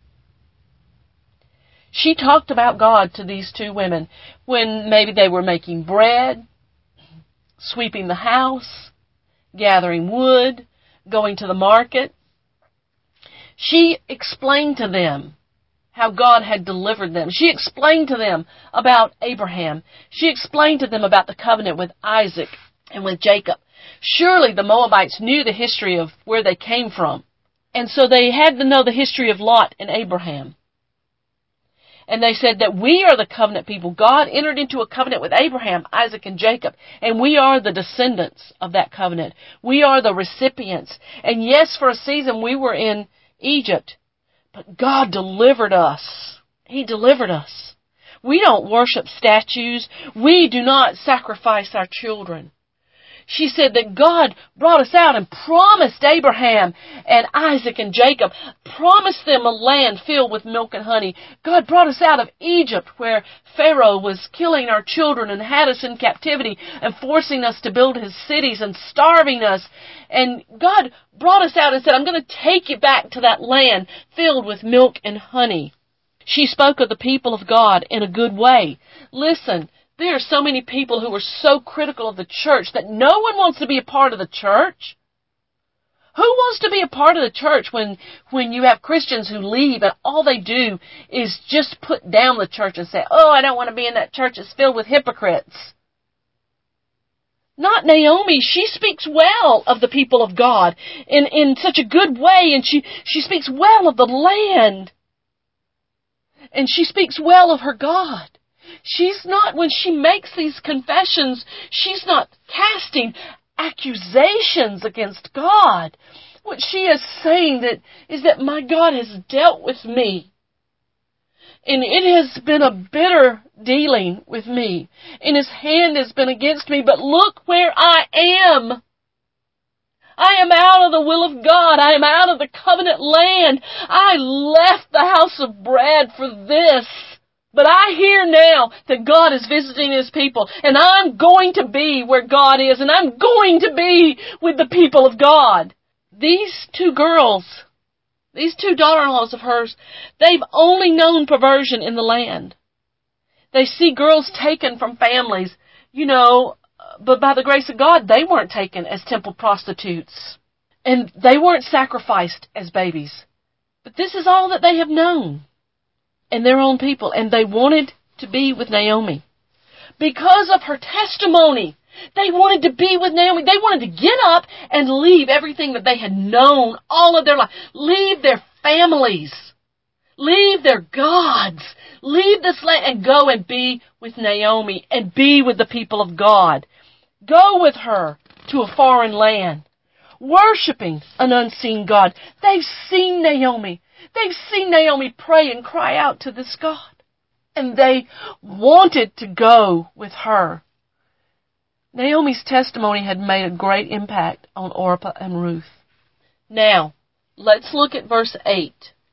She talked about God to these 2 women when maybe they were making bread, sweeping the house, gathering wood, going to the market. She explained to them how God had delivered them. She explained to them about Abraham. She explained to them about the covenant with Isaac and with Jacob. Surely the Moabites knew the history of where they came from. And so they had to know the history of Lot and Abraham. And they said that we are the covenant people. God entered into a covenant with Abraham, Isaac, and Jacob. And we are the descendants of that covenant. We are the recipients. And yes, for a season we were in Egypt. But God delivered us. He delivered us. We don't worship statues. We do not sacrifice our children. She said that God brought us out and promised Abraham and Isaac and Jacob, promised them a land filled with milk and honey. God brought us out of Egypt where Pharaoh was killing our children and had us in captivity and forcing us to build his cities and starving us. And God brought us out and said, I'm going to take you back to that land filled with milk and honey. She spoke of the people of God in a good way. Listen, there are so many people who are so critical of the church that no one wants to be a part of the church, Who wants to be a part of the church when you have Christians who leave and all they do is just put down the church and say, oh, I don't want to be in that church. It's filled with hypocrites. Not Naomi. She speaks well of the people of God in such a good way, and she speaks well of the land. And she speaks well of her God. She's not, when she makes these confessions, she's not casting accusations against God. What she is saying is that my God has dealt with me. And it has been a bitter dealing with me. And His hand has been against me. But look where I am. I am out of the will of God. I am out of the covenant land. I left the house of bread for this. But I hear now that God is visiting His people, and I'm going to be where God is, and I'm going to be with the people of God. These two girls, these two daughter-in-laws of hers, they've only known perversion in the land. They see girls taken from families, but by the grace of God, they weren't taken as temple prostitutes. And they weren't sacrificed as babies. But this is all that they have known. And their own people, and they wanted to be with Naomi. Because of her testimony, they wanted to be with Naomi. They wanted to get up and leave everything that they had known all of their life. Leave their families. Leave their gods. Leave this land and go and be with Naomi and be with the people of God. Go with her to a foreign land, worshiping an unseen God. They've seen Naomi. They've seen Naomi pray and cry out to this God. And they wanted to go with her. Naomi's testimony had made a great impact on Orpah and Ruth. Now, let's look at verse 8.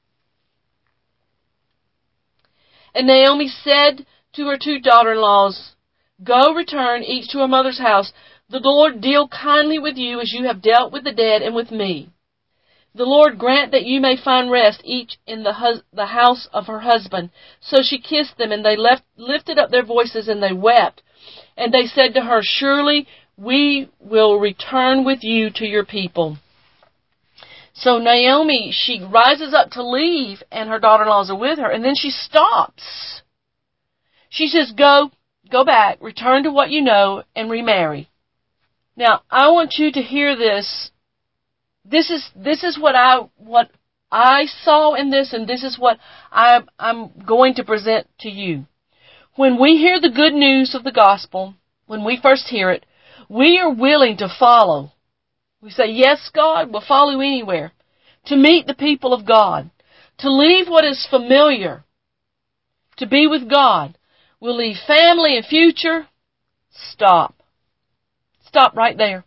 And Naomi said to her two daughter-in-laws, go return each to her mother's house. The Lord deal kindly with you as you have dealt with the dead and with me. The Lord grant that you may find rest each in the house of her husband. So she kissed them, and they lifted up their voices, and they wept. And they said to her, surely we will return with you to your people. So Naomi, she rises up to leave, and her daughter-in-laws are with her, and then she stops. She says, go back, return to what you know, and remarry. Now, I want you to hear this. This is what I saw in this, and this is what I'm going to present to you. When we hear the good news of the gospel, when we first hear it, we are willing to follow. We say, yes, God, we'll follow you anywhere. To meet the people of God. To leave what is familiar. To be with God. We'll leave family and future. Stop. Stop right there.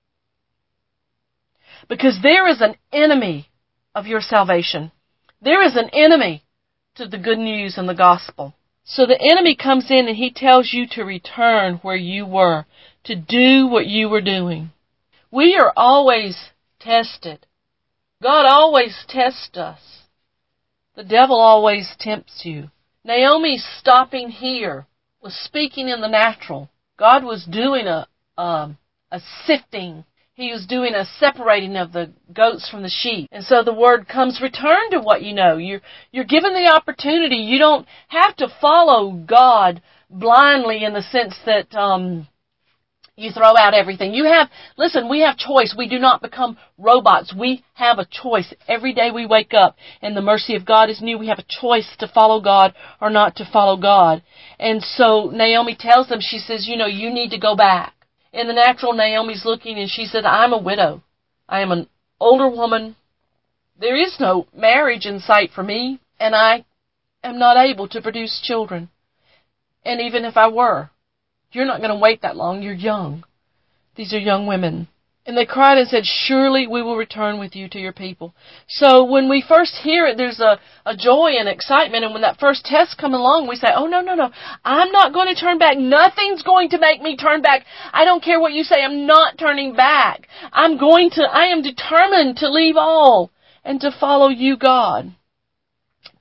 Because there is an enemy of your salvation. There is an enemy to the good news and the gospel. So the enemy comes in and he tells you to return where you were, to do what you were doing. We are always tested. God always tests us. The devil always tempts you. Naomi's stopping here was speaking in the natural. God was doing a sifting. He was doing a separating of the goats from the sheep. And so the word comes, return to what you know. You're given the opportunity. You don't have to follow God blindly in the sense that you throw out everything. We have choice. We do not become robots. We have a choice. Every day we wake up and the mercy of God is new. We have a choice to follow God or not to follow God. And so Naomi tells them, she says, you need to go back. In the natural, Naomi's looking and she said, I'm a widow. I am an older woman. There is no marriage in sight for me, and I am not able to produce children. And even if I were, you're not going to wait that long. You're young. These are young women. And they cried and said, surely we will return with you to your people. So when we first hear it, there's a joy and excitement. And when that first test comes along, we say, oh, no. I'm not going to turn back. Nothing's going to make me turn back. I don't care what you say. I'm not turning back. I am determined to leave all and to follow you, God.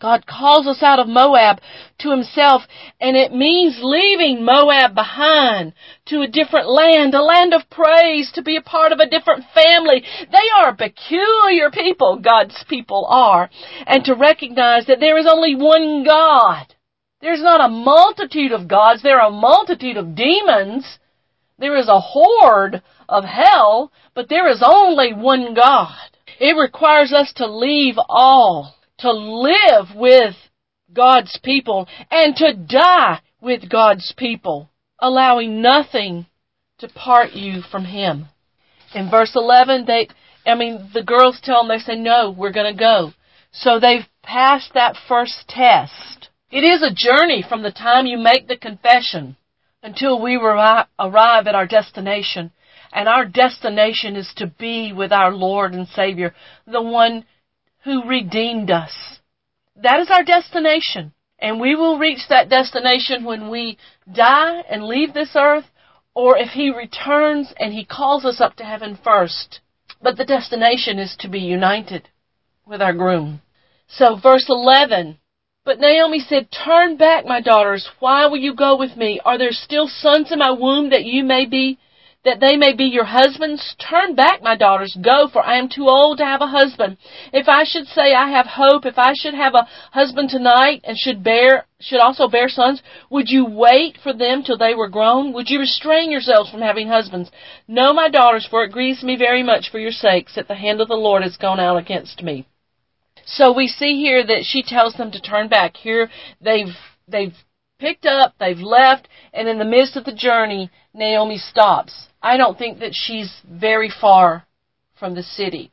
God calls us out of Moab to Himself, and it means leaving Moab behind to a different land, a land of praise, to be a part of a different family. They are a peculiar people, God's people are, and to recognize that there is only one God. There's not a multitude of gods, there are a multitude of demons. There is a horde of hell, but there is only one God. It requires us to leave all, to live with God's people, and to die with God's people, allowing nothing to part you from Him. In verse 11, the girls tell them, they say, no, we're going to go. So they've passed that first test. It is a journey from the time you make the confession until we arrive at our destination. And our destination is to be with our Lord and Savior, the one who redeemed us. That is our destination. And we will reach that destination when we die and leave this earth, or if He returns and He calls us up to heaven first. But the destination is to be united with our groom. So verse 11, but Naomi said, turn back, my daughters. Why will you go with me? Are there still sons in my womb that they may be your husbands? Turn back, my daughters, go, for I am too old to have a husband. If I should say I have hope, if I should have a husband tonight and should also bear sons, would you wait for them till they were grown? Would you restrain yourselves from having husbands? No, my daughters, for it grieves me very much for your sakes that the hand of the Lord has gone out against me. So we see here that she tells them to turn back. Here they've picked up, they've left, and in the midst of the journey, Naomi stops. I don't think that she's very far from the city.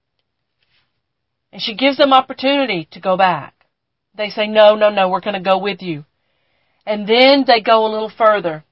And she gives them opportunity to go back. They say, no, we're going to go with you. And then they go a little further.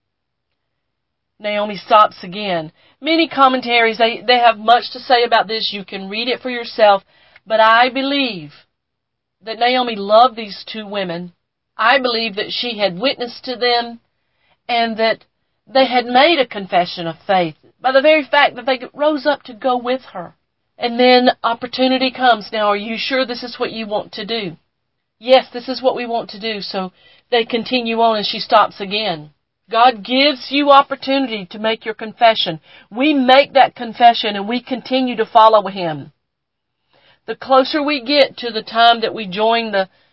Naomi stops again. Many commentaries, they have much to say about this. You can read it for yourself. But I believe that Naomi loved these two women. I believe that she had witnessed to them and that they had made a confession of faith by the very fact that they rose up to go with her. And then opportunity comes. Now, are you sure this is what you want to do? Yes, this is what we want to do. So they continue on and she stops again. God gives you opportunity to make your confession. We make that confession and we continue to follow Him. The closer we get to the time that we join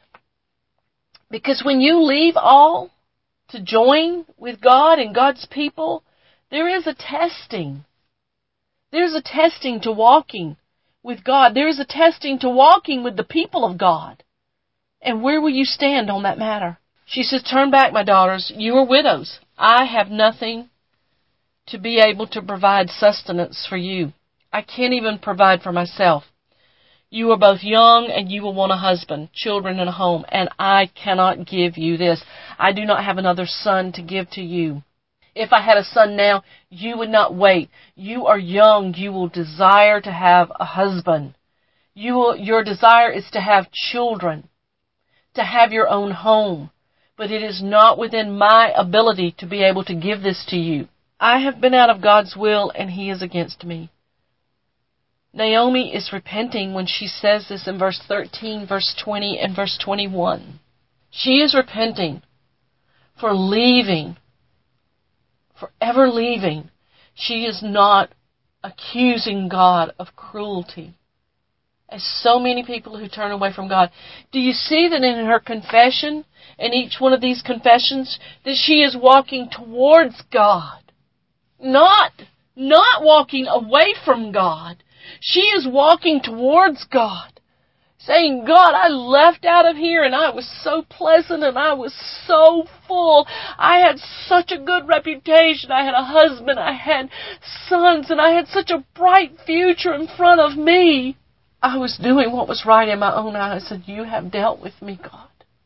because when you leave all to join with God and God's people, there is a testing. There's a testing to walking with God. There is a testing to walking with the people of God. And where will you stand on that matter? She says, turn back, my daughters. You are widows. I have nothing to be able to provide sustenance for you. I can't even provide for myself. You are both young and you will want a husband, children, and a home, and I cannot give you this. I do not have another son to give to you. If I had a son now, you would not wait. You are young. You will desire to have a husband. Your desire is to have children, to have your own home. But it is not within my ability to be able to give this to you. I have been out of God's will and He is against me. Naomi is repenting when she says this in verse 13, verse 20, and verse 21. She is repenting for leaving, forever leaving. She is not accusing God of cruelty, as so many people who turn away from God. Do you see that in her confession, in each one of these confessions, that she is walking towards God, not walking away from God. She is walking towards God, saying, God, I left out of here and I was so pleasant and I was so full. I had such a good reputation. I had a husband, I had sons, and I had such a bright future in front of me. I was doing what was right in my own eyes, and you have dealt with me, God.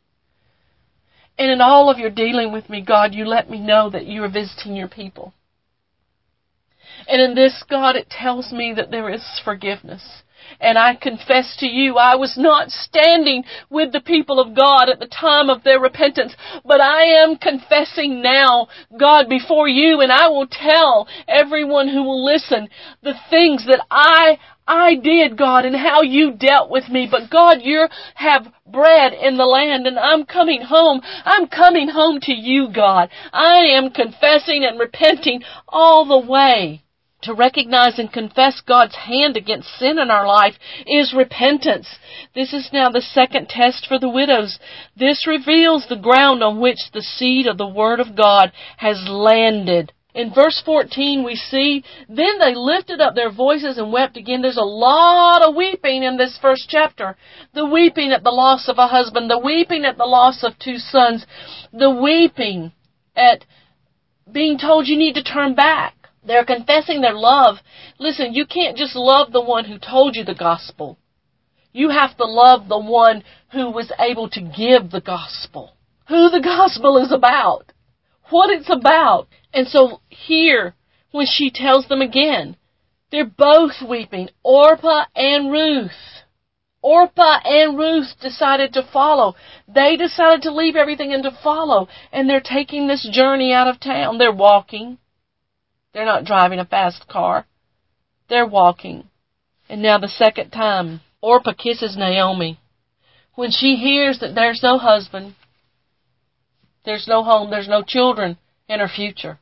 And in all of your dealing with me, God, you let me know that you are visiting your people. And in this, God, it tells me that there is forgiveness. And I confess to you, I was not standing with the people of God at the time of their repentance, but I am confessing now, God, before you, and I will tell everyone who will listen the things that I did, God, and how you dealt with me. But God, you have bread in the land, and I'm coming home. I'm coming home to you, God. I am confessing and repenting all the way. To recognize and confess God's hand against sin in our life is repentance. This is now the second test for the widows. This reveals the ground on which the seed of the Word of God has landed. In verse 14 we see, then they lifted up their voices and wept again. There's a lot of weeping in this first chapter. The weeping at the loss of a husband, the weeping at the loss of 2 sons, the weeping at being told you need to turn back. They're confessing their love. Listen, you can't just love the one who told you the gospel. You have to love the one who was able to give the gospel. Who the gospel is about. What it's about. And so here, when she tells them again, they're both weeping. Orpah and Ruth. Orpah and Ruth decided to follow. They decided to leave everything and to follow. And they're taking this journey out of town. They're walking. They're not driving a fast car. They're walking. And now the second time, Orpah kisses Naomi. When she hears that there's no husband, there's no home, there's no children in her future,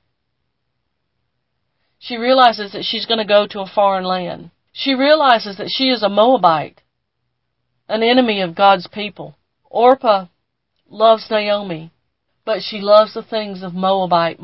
she realizes that she's going to go to a foreign land. She realizes that she is a Moabite, an enemy of God's people. Orpah loves Naomi, but she loves the things of Moab.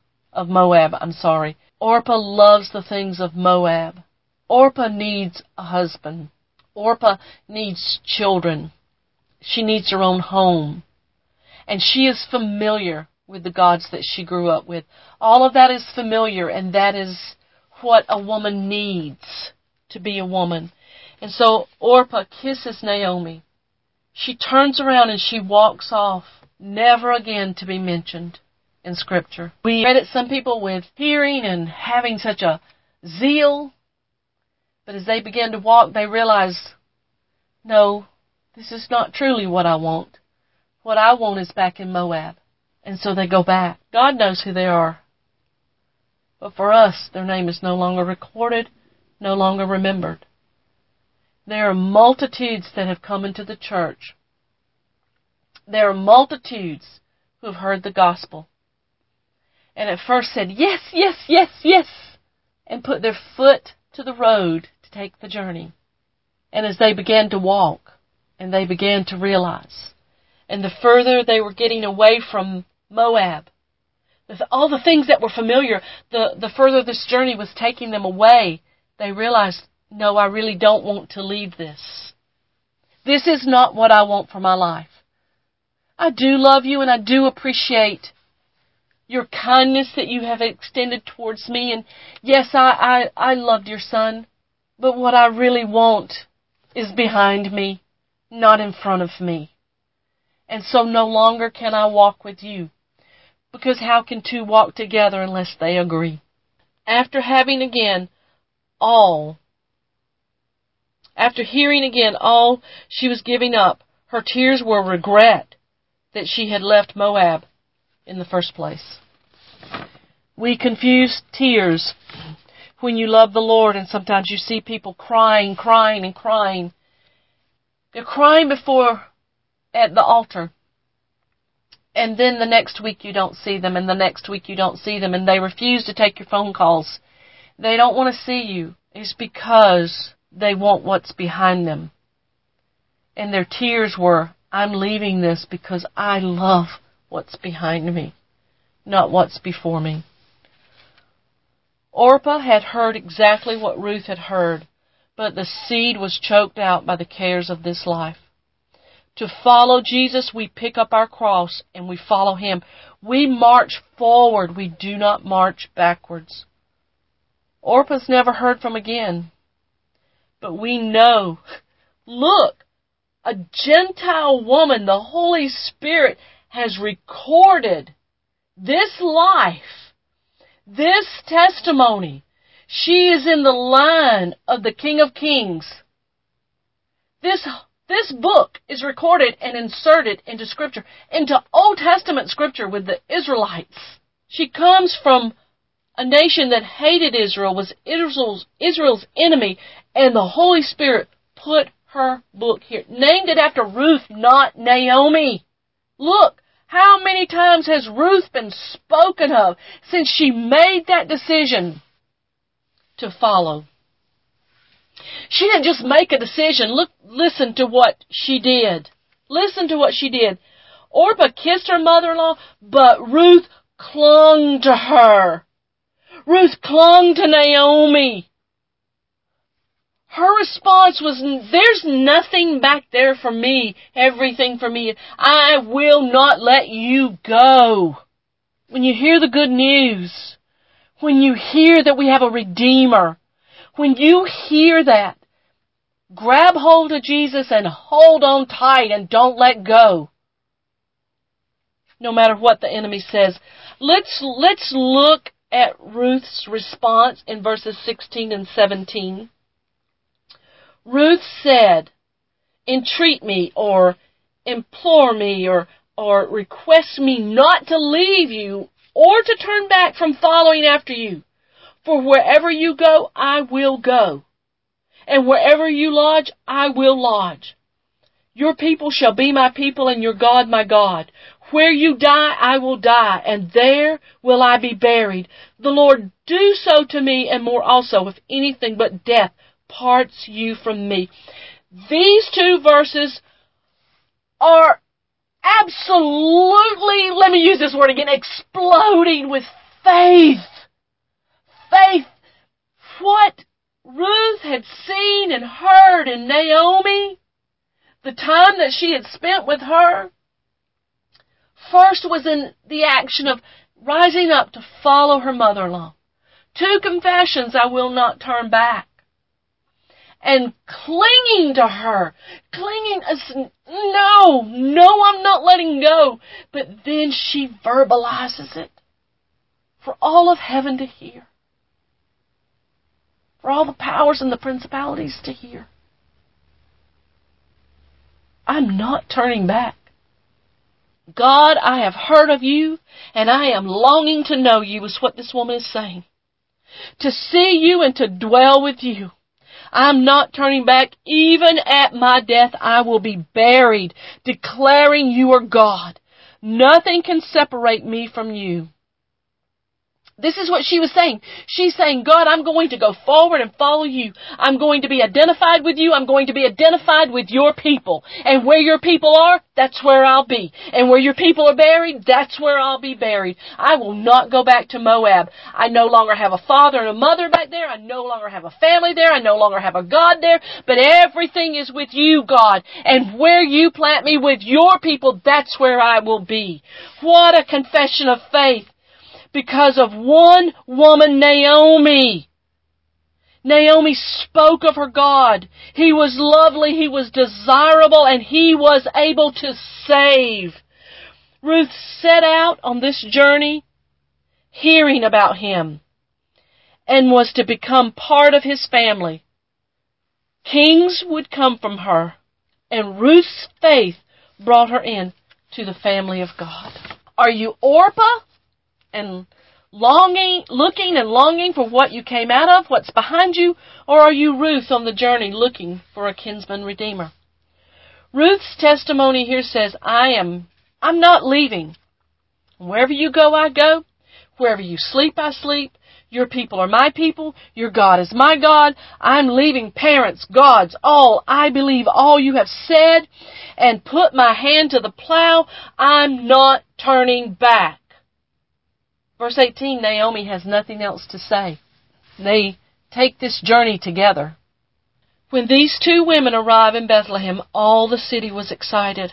Orpah loves the things of Moab. Orpah needs a husband. Orpah needs children. She needs her own home. And she is familiar with the gods that she grew up with. All of that is familiar, and that is what a woman needs to be a woman. And so Orpah kisses Naomi. She turns around and she walks off, never again to be mentioned in Scripture. We credit some people with hearing and having such a zeal, but as they begin to walk, they realize, no, this is not truly what I want. What I want is back in Moab. And so they go back. God knows who they are. But for us, their name is no longer recorded, no longer remembered. There are multitudes that have come into the church. There are multitudes who have heard the gospel. And at first said, yes, yes, yes, yes, and put their foot to the road to take the journey. And as they began to walk, and they began to realize, and the further they were getting away from Moab, all the things that were familiar, the further this journey was taking them away, they realized, no, I really don't want to leave this. This is not what I want for my life. I do love you and I do appreciate your kindness that you have extended towards me. And yes, I loved your son. But what I really want is behind me, not in front of me. And so no longer can I walk with you. Because how can two walk together unless they agree? After hearing again all she was giving up, her tears were regret that she had left Moab in the first place. We confuse tears when you love the Lord, and sometimes you see people crying. They're crying at the altar. And then the next week you don't see them, and the next week you don't see them, and they refuse to take your phone calls. They don't want to see you. It's because they want what's behind them. And their tears were, I'm leaving this because I love what's behind me, not what's before me. Orpah had heard exactly what Ruth had heard, but the seed was choked out by the cares of this life. To follow Jesus, we pick up our cross and we follow Him. We march forward. We do not march backwards. Orpah's never heard from again. But we know, look, a Gentile woman, the Holy Spirit has recorded this life, this testimony. She is in the line of the King of Kings. This book is recorded and inserted into Scripture, into Old Testament Scripture with the Israelites. She comes from a nation that hated Israel, was Israel's enemy, and the Holy Spirit put her book here. Named it after Ruth, not Naomi. Look, how many times has Ruth been spoken of since she made that decision to follow? She didn't just make a decision. Listen to what she did. Listen to what she did. Orpah kissed her mother-in-law, but Ruth clung to her. Ruth clung to Naomi. Her response was, there's nothing back there for me, everything for me. I will not let you go. When you hear the good news, when you hear that we have a Redeemer, when you hear that, grab hold of Jesus and hold on tight and don't let go. No matter what the enemy says. Let's look at Ruth's response in verses 16 and 17. Ruth said, entreat me or implore me or request me not to leave you or to turn back from following after you. For wherever you go, I will go. And wherever you lodge, I will lodge. Your people shall be my people and your God my God. Where you die, I will die, and there will I be buried. The Lord do so to me and more also, if anything but death parts you from me. These two verses are absolutely, let me use this word again, exploding with faith. Faith. What Ruth had seen and heard in Naomi, the time that she had spent with her, first was in the action of rising up to follow her mother-in-law. 2 confessions, I will not turn back. And clinging to her. Clinging as, no, I'm not letting go. But then she verbalizes it for all of heaven to hear. For all the powers and the principalities to hear. I'm not turning back. God, I have heard of you, and I am longing to know you, is what this woman is saying. To see you and to dwell with you. I'm not turning back. Even at my death, I will be buried, declaring you are God. Nothing can separate me from you. This is what she was saying. She's saying, God, I'm going to go forward and follow you. I'm going to be identified with you. I'm going to be identified with your people. And where your people are, that's where I'll be. And where your people are buried, that's where I'll be buried. I will not go back to Moab. I no longer have a father and a mother back there. I no longer have a family there. I no longer have a God there. But everything is with you, God. And where you plant me with your people, that's where I will be. What a confession of faith. Because of one woman, Naomi. Naomi spoke of her God. He was lovely, he was desirable, and he was able to save. Ruth set out on this journey hearing about him and was to become part of his family. Kings would come from her, and Ruth's faith brought her in to the family of God. Are you Orpah? And looking and longing for what you came out of, what's behind you, or are you Ruth on the journey looking for a kinsman redeemer? Ruth's testimony here says, I'm not leaving. Wherever you go, I go. Wherever you sleep, I sleep. Your people are my people. Your God is my God. I'm leaving parents, gods, all. I believe all you have said and put my hand to the plow. I'm not turning back. Verse 18, Naomi has nothing else to say. They take this journey together. When these two women arrive in Bethlehem, all the city was excited.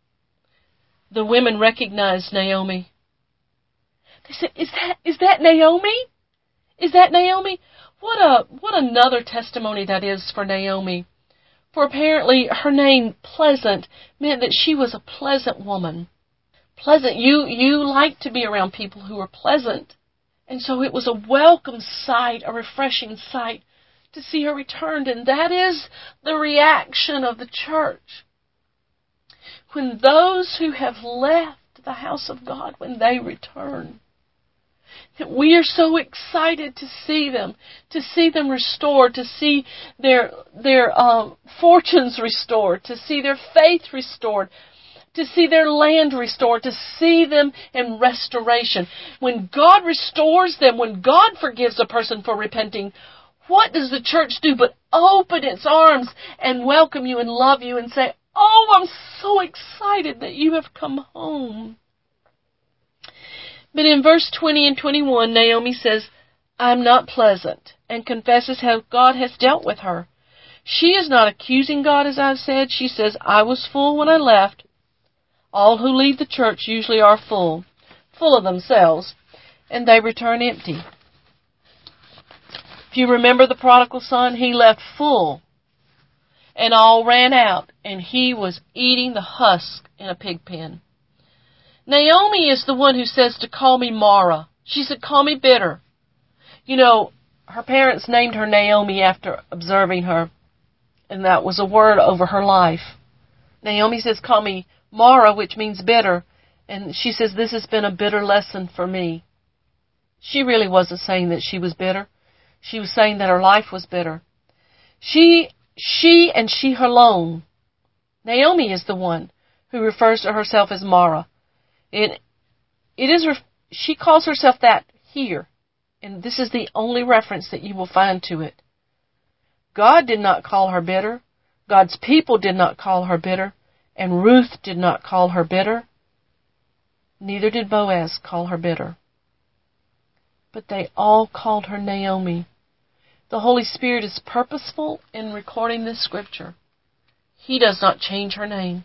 The women recognized Naomi. They said, is that Naomi? Is that Naomi? What another testimony that is for Naomi. For apparently her name, Pleasant, meant that she was a pleasant woman. Pleasant. You like to be around people who are pleasant. And so it was a welcome sight, a refreshing sight to see her returned. And that is the reaction of the church. When those who have left the house of God, when they return, we are so excited to see them restored, to see their fortunes restored, to see their faith restored, to see their land restored, to see them in restoration. When God restores them, when God forgives a person for repenting, what does the church do but open its arms and welcome you and love you and say, "Oh, I'm so excited that you have come home." But in verse 20 and 21, Naomi says, "I'm not pleasant," and confesses how God has dealt with her. She is not accusing God, as I've said. She says, "I was full when I left." All who leave the church usually are full of themselves, and they return empty. If you remember the prodigal son, he left full, and all ran out, and he was eating the husk in a pig pen. Naomi is the one who says to call me Mara. She said, "Call me bitter." You know, her parents named her Naomi after observing her, and that was a word over her life. Naomi says, "Call me Mara," which means bitter, and she says, "This has been a bitter lesson for me." She really wasn't saying that she was bitter. She was saying that her life was bitter. She and she alone. Naomi is the one who refers to herself as Mara. She calls herself that here, and this is the only reference that you will find to it. God did not call her bitter. God's people did not call her bitter, and Ruth did not call her bitter. Neither did Boaz call her bitter. But they all called her Naomi. The Holy Spirit is purposeful in recording this scripture. He does not change her name.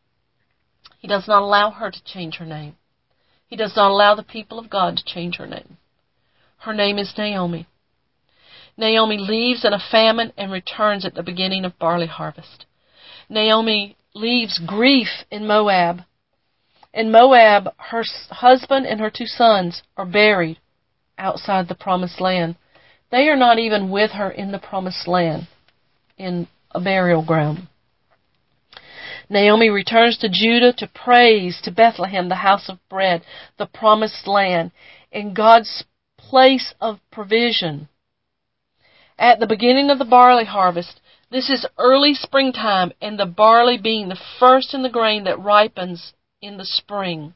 He does not allow her to change her name. He does not allow the people of God to change her name. Her name is Naomi. Naomi leaves in a famine and returns at the beginning of barley harvest. Naomi leaves grief in Moab. In Moab, her husband and her 2 sons are buried outside the promised land. They are not even with her in the promised land, in a burial ground. Naomi returns to Judah to praise, to Bethlehem, the house of bread, the promised land, in God's place of provision. At the beginning of the barley harvest, this is early springtime, and the barley being the first in the grain that ripens in the spring.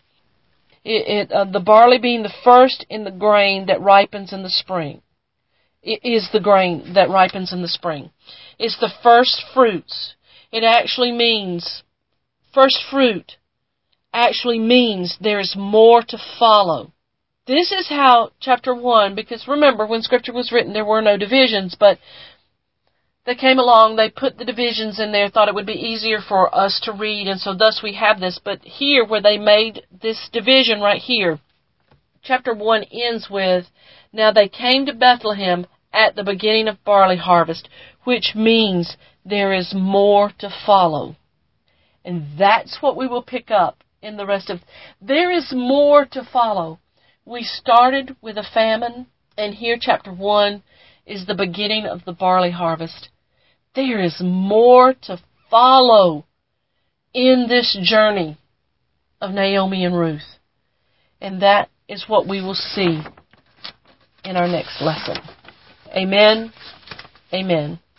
The barley being the first in the grain that ripens in the spring. It is the grain that ripens in the spring. It's the first fruits. It actually means, first fruit actually means there is more to follow. This is how chapter 1, because remember, when Scripture was written, there were no divisions, but they came along, they put the divisions in there, thought it would be easier for us to read, and so thus we have this. But here, where they made this division right here, chapter 1 ends with, "Now they came to Bethlehem at the beginning of barley harvest," which means there is more to follow. And that's what we will pick up in the rest of. There is more to follow. We started with a famine, and here chapter 1 is the beginning of the barley harvest. There is more to follow in this journey of Naomi and Ruth. And that is what we will see in our next lesson. Amen. Amen.